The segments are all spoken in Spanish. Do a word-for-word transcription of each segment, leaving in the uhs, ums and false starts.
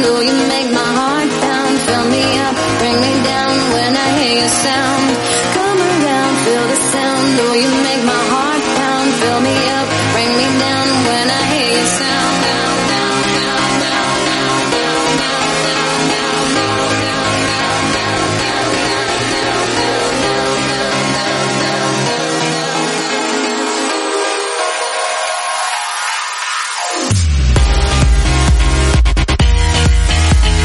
sound. Oh, you make my heart pound. Fill me up, bring me down when I hear your sound. Come around, feel the sound. Oh, you make my heart pound. Fill me up, bring me down when I hear your sound. Down, down, down, down, down, down, down, down, down, down, down, down, down, down, down, down, down, down, down, down.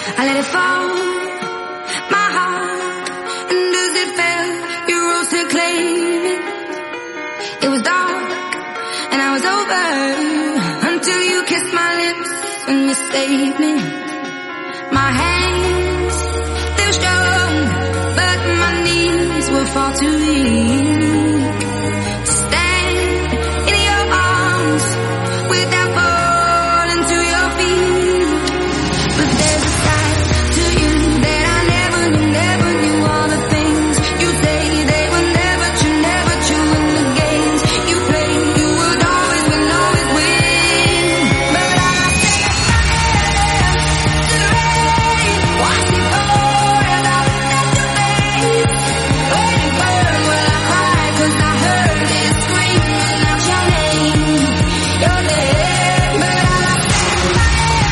I let it fall, my heart, and as it fell, you rose to claim it. It was dark, and I was over, until you kissed my lips and you saved me. My hands, they were strong, but my knees were far too weak to stand in your arms without falling to your feet. But there's a side to you that I never knew, never knew. All the things you say, they were never true, never true. In the games you play, you would always win, always win. But I say to the rain, watch it pour as I look at your face. When it burned, well I cried 'cause I heard it screaming out your name, your name. But I say to the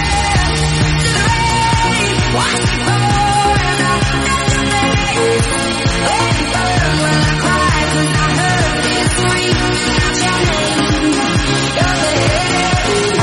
rain, watch it pour as I look at your face. When it burned, well I cried 'cause I heard it screaming out your name, your name.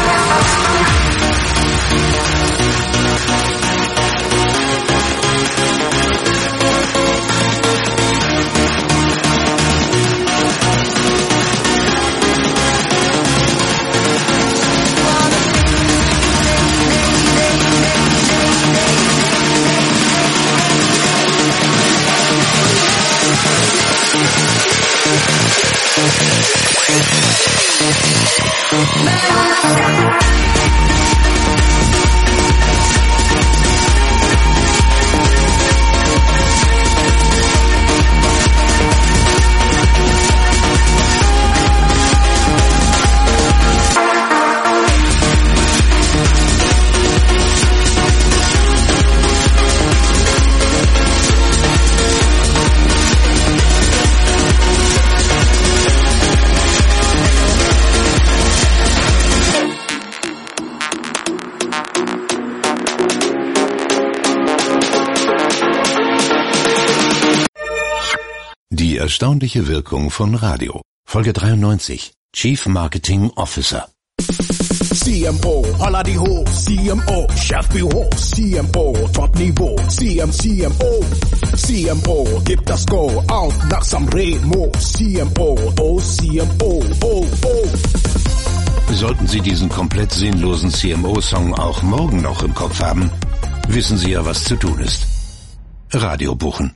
Die erstaunliche Wirkung von Radio. Folge dreiundneunzig. Chief Marketing Officer. C M O, holla die hoch, C M O, Chef wie hoch, C M O, Top-Niveau, C M C M O, C M O, gib das Go, auf nach Sanremo, C M O, oh C M O, oh, oh. Sollten Sie diesen komplett sinnlosen C M O-Song auch morgen noch im Kopf haben, wissen Sie ja, was zu tun ist. Radio buchen.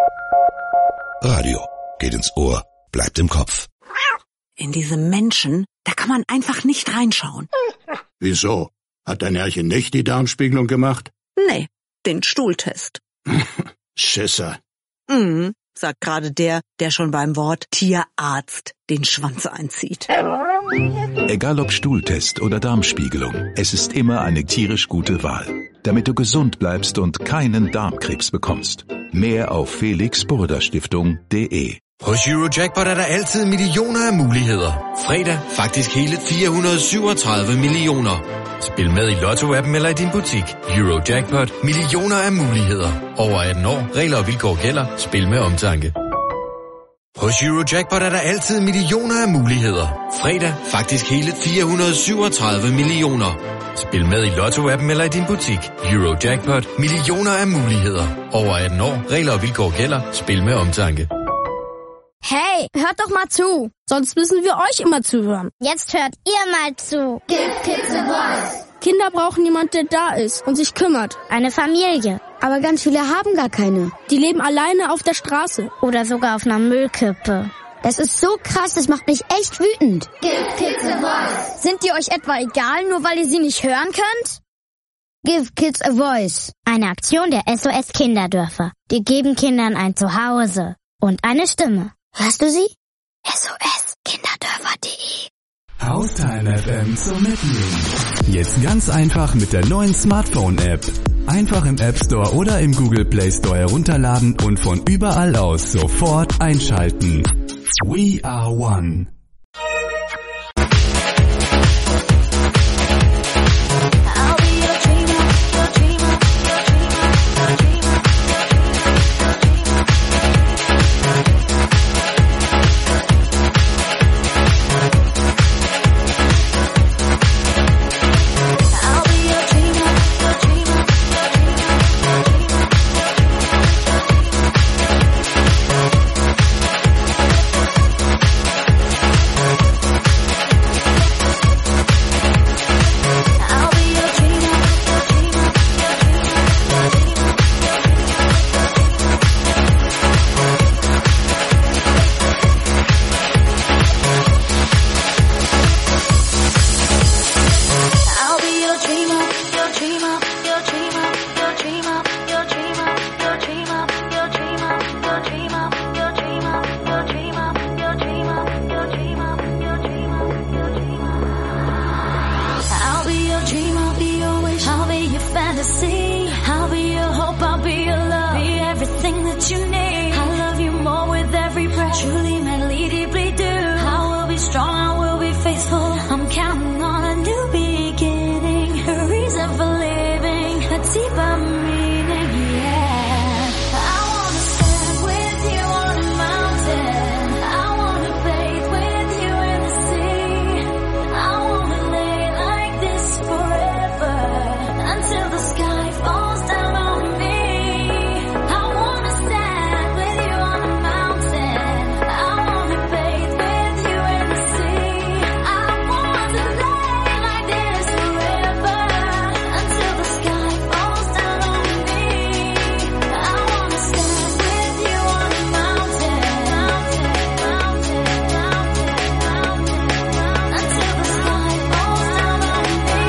Radio geht ins Ohr, bleibt im Kopf. In diese Menschen, da kann man einfach nicht reinschauen. Wieso? Hat dein Herrchen nicht die Darmspiegelung gemacht? Nee, den Stuhltest. Schisser. Mhm, sagt gerade der, der schon beim Wort Tierarzt den Schwanz einzieht. Egal ob Stuhltest oder Darmspiegelung, es ist immer eine tierisch gute Wahl, damit du gesund bleibst und keinen Darmkrebs bekommst. Mehr auf felix burda stiftung punktum de. Hos Eurojackpot er der altid millioner af muligheder. Fredag faktisk hele fire hundrede og syvogtredive millioner. Spil med i Lotto-appen eller i din butik. Eurojackpot. Millioner af muligheder. Over atten år. Regler og vilkår gælder. Spil med omtanke. Hos Eurojackpot er der altid millioner af muligheder. Fredag faktisk hele fire hundrede og syvogtredive millioner. Spil med i Lotto-appen eller i din butik. Eurojackpot. Millioner af muligheder. Over atten år. Regler og vilkår gælder. Spil med omtanke. Hey, hört doch mal zu, sonst müssen wir euch immer zuhören. Jetzt hört ihr mal zu. Give kids a voice. Kinder brauchen jemand, der da ist und sich kümmert. Eine Familie. Aber ganz viele haben gar keine. Die leben alleine auf der Straße. Oder sogar auf einer Müllkippe. Das ist so krass, das macht mich echt wütend. Give kids a voice. Sind die euch etwa egal, nur weil ihr sie nicht hören könnt? Give Kids a Voice. Eine Aktion der S O S Kinderdörfer. Die geben Kindern ein Zuhause und eine Stimme. Hörst du sie? S O S Kinderdörfer punkt de. Haustime F M zum Mitnehmen. Jetzt ganz einfach mit der neuen Smartphone-App. Einfach im App Store oder im Google Play Store herunterladen und von überall aus sofort einschalten. We are one. what you need. I love you more with every breath. Truly, madly, deeply do. I will be strong, I will be faithful. I'm counting on a new beginning, a reason for living, a deeper meaning, yeah. I wanna stand with you on a mountain. I wanna bathe with you in the sea. I wanna lay like this forever, until the sky falls down on me. I wanna stand with you on a mountain. I wanna bathe with you in the sea. I wanna lay like this forever, until the sky falls down on me. I wanna stand with you on a mountain, mountain, mountain, mountain, mountain, until the sky falls down on me.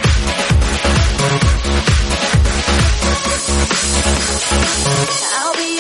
I'll be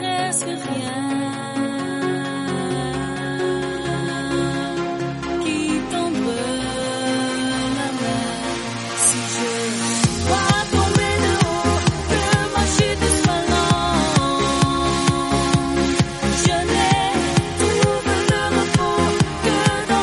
presque rien qui tombe la mer. Si je dois tomber de haut, que ma chute soit lente, je n'ai trouvé le repos que dans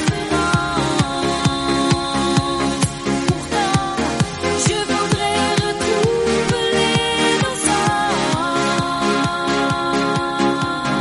l'indifférence. Pourtant, je voudrais retrouver l'innocence.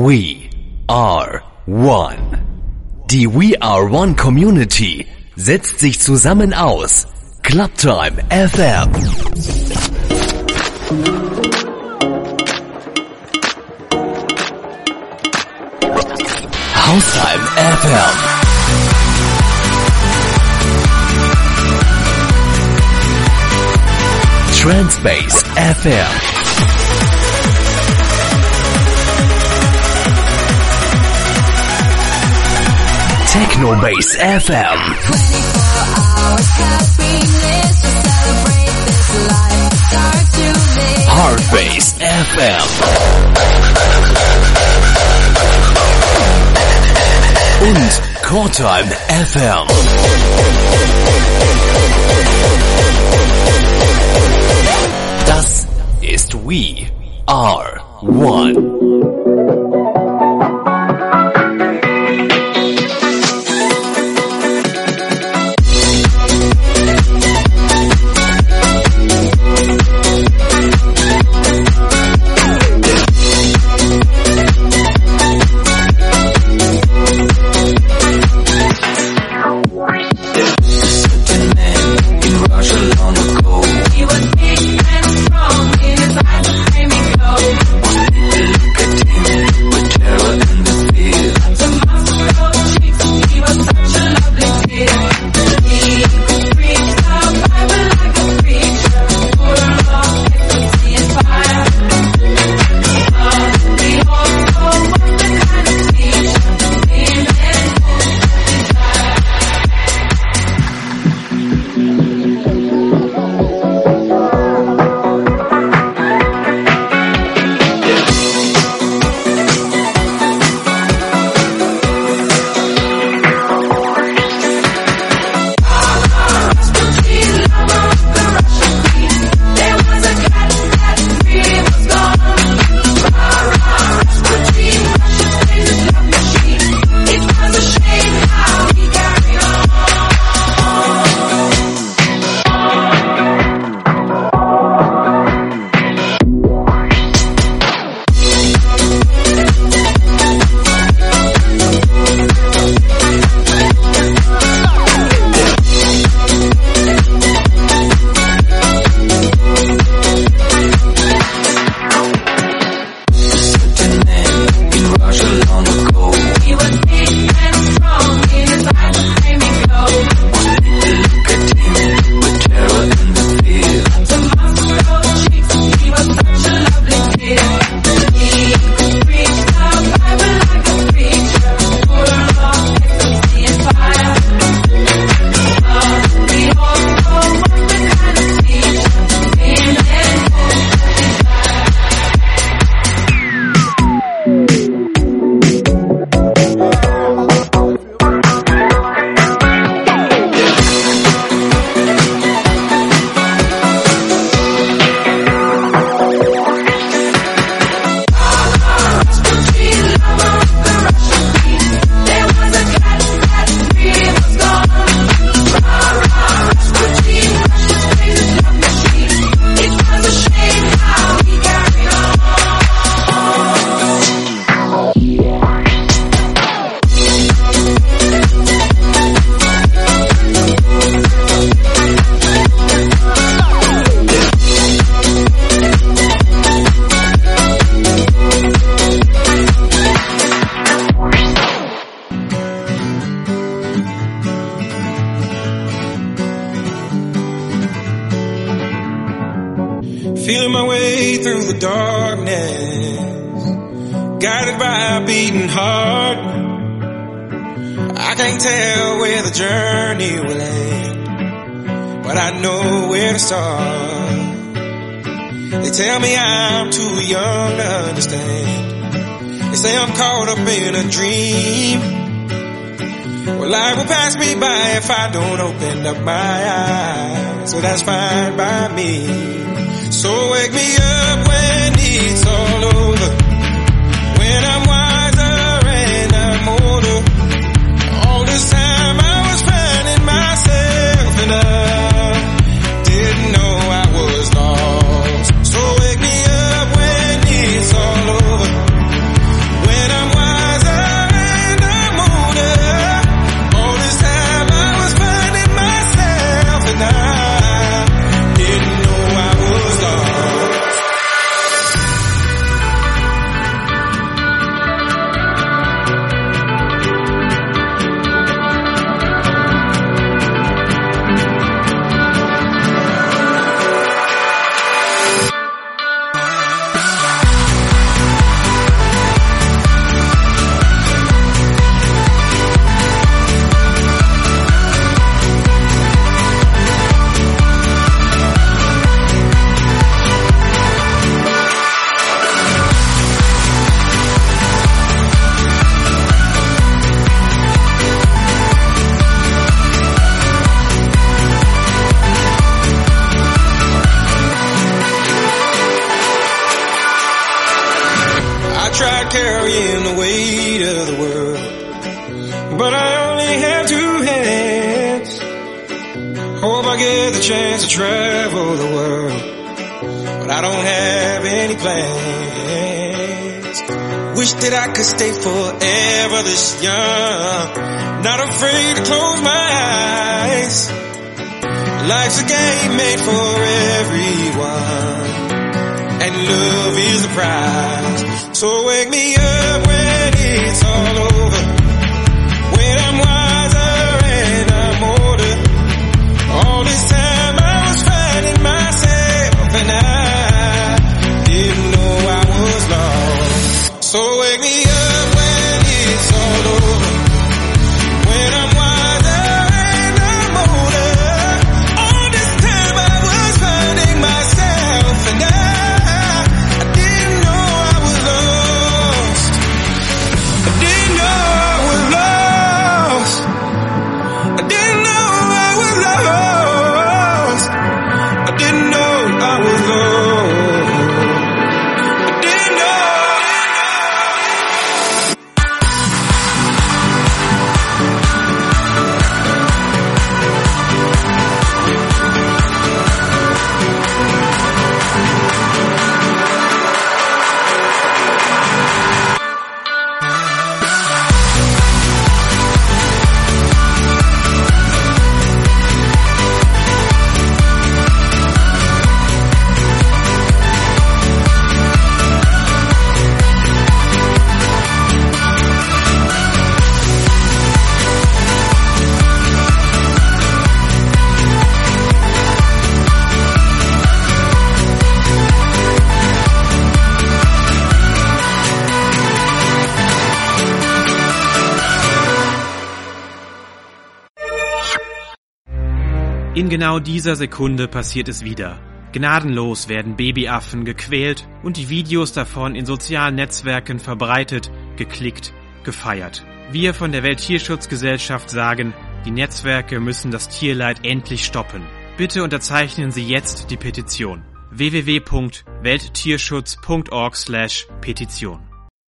We are one. Die We are one Community setzt sich zusammen aus. Clubtime F M. Haustime F M. Transpace F M. Technobase F M. twenty-four hours happiness to celebrate this life. Start to live. Heartbase F M. Und Coretime F M. Das ist We Are One. Feeling my way through the darkness, guided by a beating heart. I can't tell where the journey will end, but I know where to start. They tell me I'm too young to understand. They say I'm caught up in a dream. Well, life will pass me by if I don't open up my eyes, so that's fine by me. So wake me up when it's all over, when I'm wiser and I'm older. All this time I was finding myself and I didn't know I was lost. So wake me up when it's all over, when I'm carrying the weight of the world. But I only have two hands. Hope I get the chance to travel the world, but I don't have any plans. Wish that I could stay forever this young, not afraid to close my eyes. Life's a game made for everyone, and love is the prize. So wake me up when it's all over, when I'm wiser and I'm older. All this time I was finding myself, and I didn't know I was lost. So wake me up when it's all over, when I'm wiser and I'm older. All this time I was finding myself, and I, I didn't know I was lost. I didn't know I was lost. I didn't know I was lost. I didn't know I was lost. I didn't know. In genau dieser Sekunde passiert es wieder. Gnadenlos werden Babyaffen gequält und die Videos davon in sozialen Netzwerken verbreitet, geklickt, gefeiert. Wir von der Welttierschutzgesellschaft sagen, die Netzwerke müssen das Tierleid endlich stoppen. Bitte unterzeichnen Sie jetzt die Petition. w w w punkt welttierschutz punkt org slash Petition.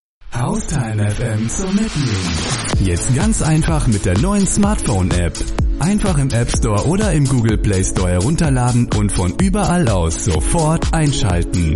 Haustime F M zum Mitnehmen. Jetzt ganz einfach mit der neuen Smartphone-App. Einfach im App Store oder im Google Play Store herunterladen und von überall aus sofort einschalten.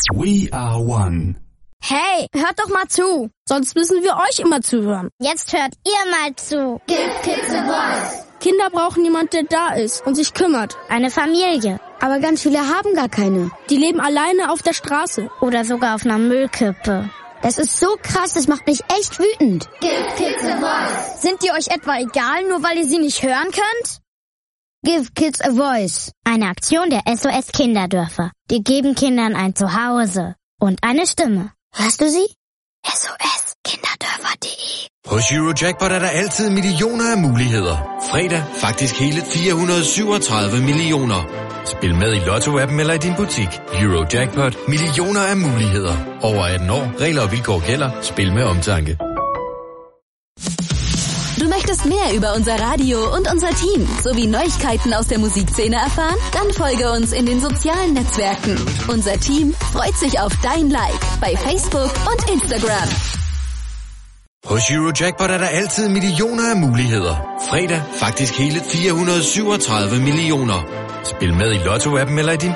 We are one. Hey, hört doch mal zu. Sonst müssen wir euch immer zuhören. Jetzt hört ihr mal zu. Give kids a voice. Kinder brauchen jemand, der da ist und sich kümmert. Eine Familie. Aber ganz viele haben gar keine. Die leben alleine auf der Straße. Oder sogar auf einer Müllkippe. Das ist so krass, das macht mich echt wütend. Give kids a voice. Sind die euch etwa egal, nur weil ihr sie nicht hören könnt? Give kids a voice. Eine Aktion der S O S Kinderdörfer. Die geben Kindern ein Zuhause und eine Stimme. Hørst du sie? S O S kinderdörfer punktum d e. Hos Eurojackpot er der altid millioner af muligheder. Fredag faktisk hele fire hundrede syvogtredive millioner. Spil med i Lotto-appen eller i din butik. Eurojackpot. Millioner af muligheder. Over atten år. Regler og vilkår gælder. Spil med omtanke. Du möchtest mehr über unser Radio und unser Team sowie Neuigkeiten aus der Musikszene erfahren? Dann folge uns in den sozialen Netzwerken. Unser Team freut sich auf dein Like bei Facebook und Instagram. Hos Eurojackpot er der altid millioner af muligheder. Fredag faktisk hele fire hundrede syvogtredive millioner. Spil med i Lotto-appen eller i din